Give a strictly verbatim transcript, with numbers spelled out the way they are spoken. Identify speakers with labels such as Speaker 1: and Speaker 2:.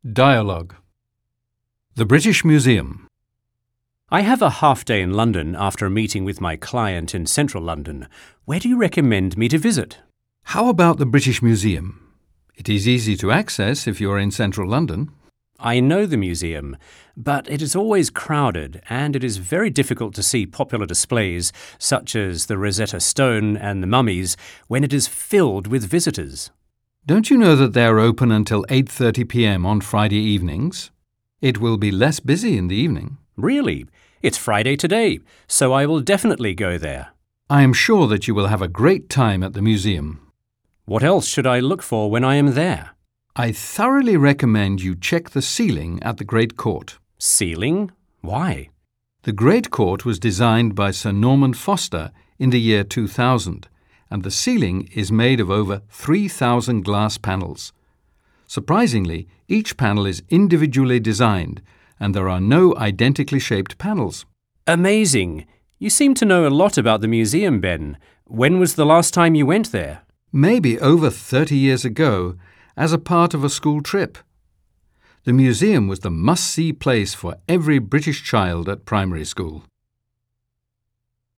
Speaker 1: Dialogue. The British Museum.
Speaker 2: I have a half day in London after a meeting with my client in central London. Where do you recommend me to visit?
Speaker 1: How about the British Museum? It is easy to access if you are in central London.
Speaker 2: I know the museum, but it is always crowded and it is very difficult to see popular displays such as the Rosetta Stone and the mummies when it is filled with visitors.
Speaker 1: Don't you know that they are open until eight thirty p m on Friday evenings? It will be less busy in the evening.
Speaker 2: Really? It's Friday today, so I will definitely go there.
Speaker 1: I am sure that you will have a great time at the museum.
Speaker 2: What else should I look for when I am there?
Speaker 1: I thoroughly recommend you check the ceiling at the Great Court.
Speaker 2: Ceiling? Why?
Speaker 1: The Great Court was designed by Sir Norman Foster in the year two thousand, and the ceiling is made of over three thousand glass panels. Surprisingly, each panel is individually designed, and there are no identically shaped panels.
Speaker 2: Amazing! You seem to know a lot about the museum, Ben. When was the last time you went there?
Speaker 1: Maybe over thirty years ago, as a part of a school trip. The museum was the must-see place for every British child at primary school.